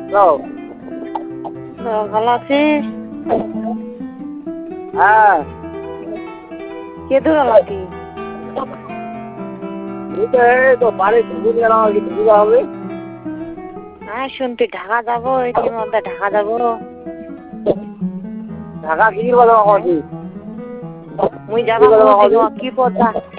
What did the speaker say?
Hello. ভালো আছিস? হ্যাঁ। কে দূর নাকি? এই তো বাড়ি ঢুকে গেলাম আর কি, ঢুকে যাওয়া হবে। হ্যাঁ শুনতে ঢাকা যাবো, এটির মধ্যে ঢাকা যাবো। ঢাকা কি কথা বলছি? মুই যাবো কি পথ